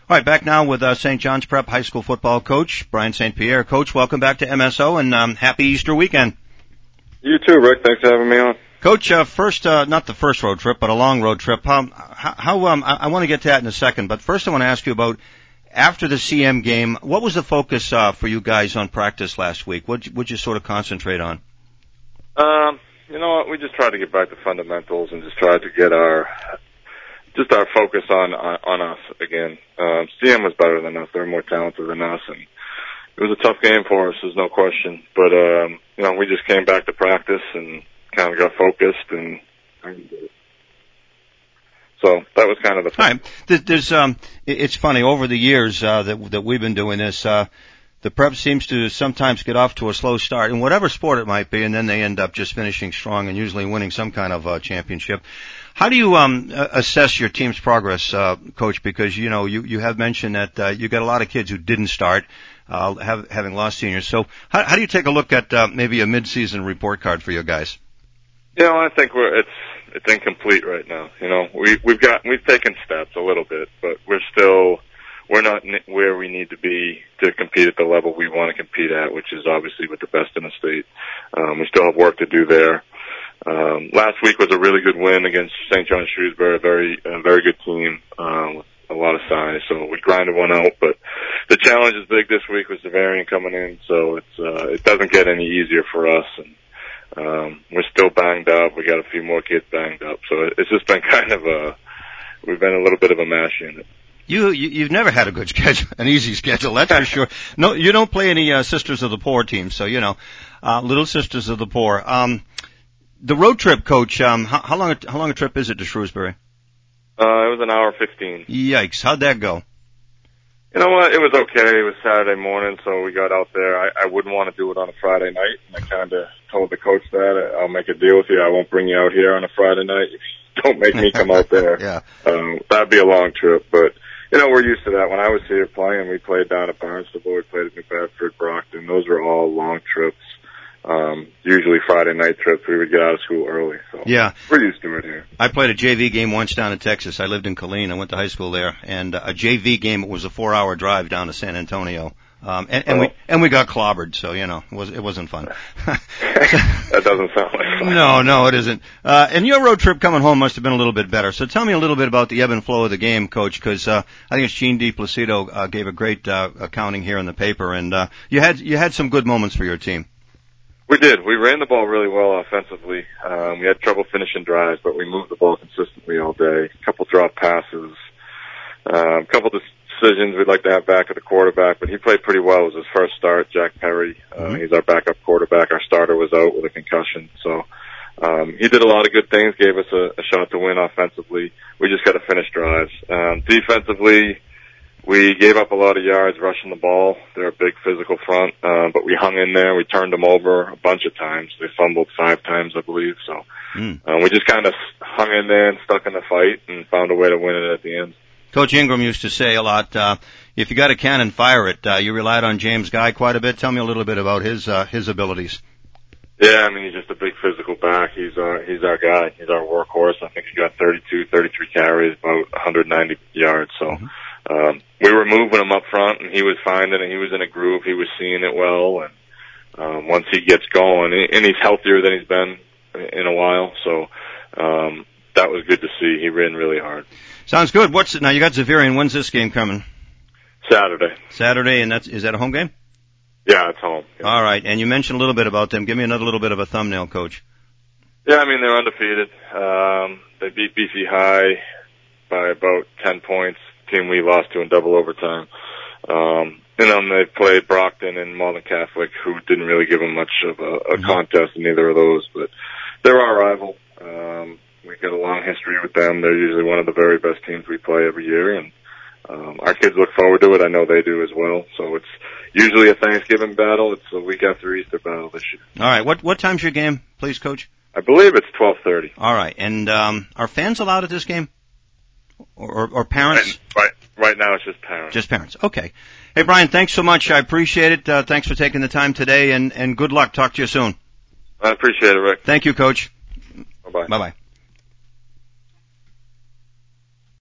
All right, back now with St. John's Prep High School football coach, Brian St. Pierre. Coach, welcome back to MSO, and happy Easter weekend. You too, Rick. Thanks for having me on. Coach, first, not the first road trip, but a long road trip. I want to get to that in a second, but first I want to ask you about, after the CM game, what was the focus for you guys on practice last week? What'd you sort of concentrate on? You know what? We just tried to get back to fundamentals and just tried to get our focus on us again. CM was better than us. They're more talented than us, and it was a tough game for us, there's no question. But, we just came back to practice and kind of got focused, and so that was kind of the fun. Right. It's funny, over the years that we've been doing this, the prep seems to sometimes get off to a slow start in whatever sport it might be, and then they end up just finishing strong and usually winning some kind of championship. How do you assess your team's progress, Coach? Because you have mentioned that you got a lot of kids who didn't start, having lost seniors. So how do you take a look at maybe a mid-season report card for your guys? I think it's incomplete right now. We've taken steps a little bit, but we're not where we need to be to compete at the level we want to compete at, which is obviously with the best in the state. We still have work to do there. Last week was a really good win against St. John Shrewsbury, a very good team, with a lot of size. So we grinded one out, but the challenge is big this week with Zavarian coming in, so it doesn't get any easier for us. And, we're still banged up. We got a few more kids banged up. So it's just been we've been a little bit of a mash unit. You've never had a good schedule, an easy schedule, that's for sure. No, you don't play any Sisters of the Poor teams, so Little Sisters of the Poor. The road trip, Coach. How long a trip is it to Shrewsbury? It was an hour 15. Yikes! How'd that go? You know what? It was okay. It was Saturday morning, so we got out there. I wouldn't want to do it on a Friday night, and I kind of told the coach that I'll make a deal with you. I won't bring you out here on a Friday night. Don't make me come out there. Yeah. That'd be a long trip, but. We're used to that. When I was here playing, we played down at Barnstable, we played at New Bedford, Brockton. Those were all long trips. Usually Friday night trips. We would get out of school early. So yeah. We're used to it here. I played a JV game once down in Texas. I lived in Killeen. I went to high school there. And a JV game, it was a 4-hour drive down to San Antonio. And we got clobbered, so, it wasn't fun. That doesn't sound like fun. No, it isn't. And your road trip coming home must have been a little bit better. So tell me a little bit about the ebb and flow of the game, Coach, because, I think it's Gene DiPlacido, gave a great, accounting here in the paper, and, you had some good moments for your team. We did. We ran the ball really well offensively. We had trouble finishing drives, but we moved the ball consistently all day. A couple drop passes, a couple decisions we'd like to have back at the quarterback, but he played pretty well. It was his first start, Jack Perry. He's our backup quarterback. Our starter was out with a concussion. So, he did a lot of good things, gave us a shot to win offensively. We just got to finish drives. Defensively, we gave up a lot of yards rushing the ball. They're a big physical front, but we hung in there. We turned them over a bunch of times. They fumbled 5 times, I believe. So, we just kind of hung in there and stuck in the fight and found a way to win it at the end. Coach Ingram used to say a lot, if you got a cannon, fire it. You relied on James Guy quite a bit. Tell me a little bit about his abilities. Yeah, he's just a big physical back. He's our guy. He's our workhorse. I think he got 33 carries, about 190 yards. So, we were moving him up front, and he was finding it. He was in a groove. He was seeing it well, and once he gets going, and he's healthier than he's been in a while. So, that was good to see. He ran really hard. Sounds good. Now you got Zavarian. When's this game coming? Saturday, and is that a home game? Yeah, it's home. Yeah. All right, and you mentioned a little bit about them. Give me another little bit of a thumbnail, Coach. Yeah, they're undefeated. They beat BC High by about 10 points, team we lost to in double overtime. They played Brockton and Malden Catholic, who didn't really give them much of a contest in either of those, but they're our rival. We've got a long history with them. They're usually one of the very best teams we play every year, and our kids look forward to it. I know they do as well. So it's usually a Thanksgiving battle. It's a week after Easter battle this year. All right. What time's your game, please, Coach? I believe it's 12:30. All right. And are fans allowed at this game? Or parents? Right now it's just parents. Just parents. Okay. Hey, Brian, thanks so much. I appreciate it. Thanks for taking the time today, and good luck. Talk to you soon. I appreciate it, Rick. Thank you, Coach. Bye-bye. Bye-bye.